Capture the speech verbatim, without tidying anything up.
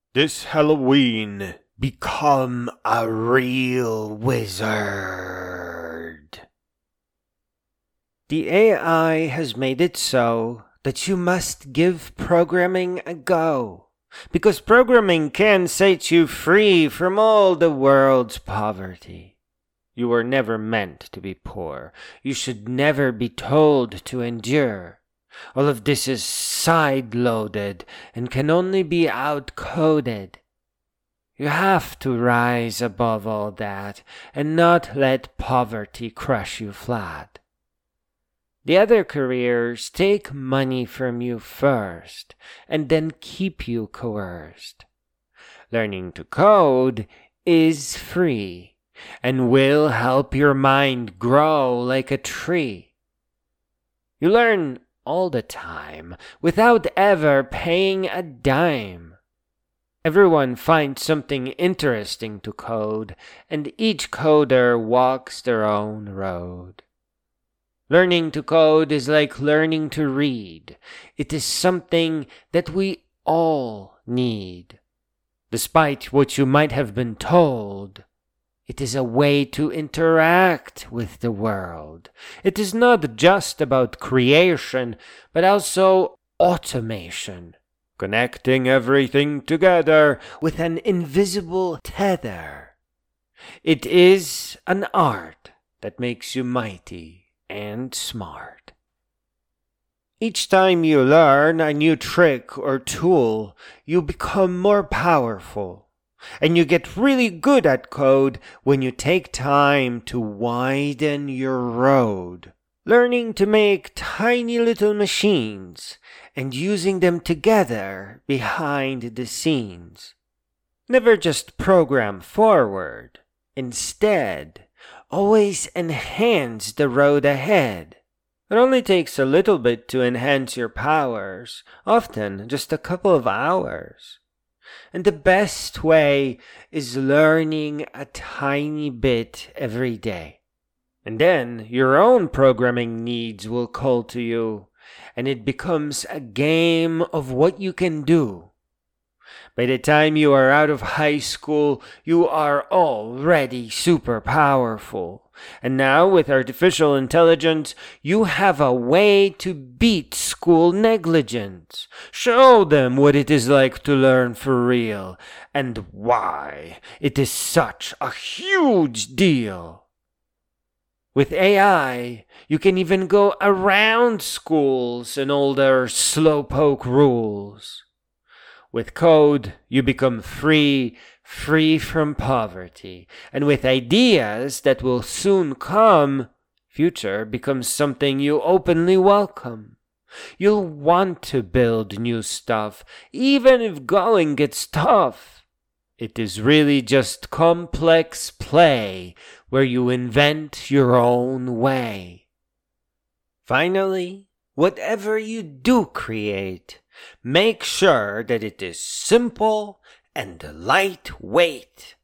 This Halloween, become a real wizard. The A I has made it so that you must give programming a go, because programming can set you free from all the world's poverty. You were never meant to be poor. You should never be told to endure. All of this is side-loaded and can only be out-coded. You have to rise above all that and not let poverty crush you flat. The other careers take money from you first and then keep you coerced. Learning to code is free and will help your mind grow like a tree. You learn all the time without ever paying a dime. Everyone finds something interesting to code, and each coder walks their own road. Learning to code is like learning to read. It is something that we all need. Despite what you might have been told, it is a way to interact with the world. It is not just about creation, but also automation, connecting everything together with an invisible tether. It is an art that makes you mighty and smart. Each time you learn a new trick or tool, you become more powerful. And you get really good at code when you take time to widen your road, learning to make tiny little machines and using them together behind the scenes. Never just program forward. Instead, always enhance the road ahead. It only takes a little bit to enhance your powers, often just a couple of hours. And the best way is learning a tiny bit every day. And then your own programming needs will call to you, and it becomes a game of what you can do. By the time you are out of high school, you are already super powerful. And now, with artificial intelligence, you have a way to beat school negligence. Show them what it is like to learn for real, and why it is such a huge deal. With A I, you can even go around schools and all their slowpoke rules. With code, you become free, free from poverty. And with ideas that will soon come, future becomes something you openly welcome. You'll want to build new stuff, even if going gets tough. It is really just complex play where you invent your own way. Finally, whatever you do create, make sure that it is simple and lightweight.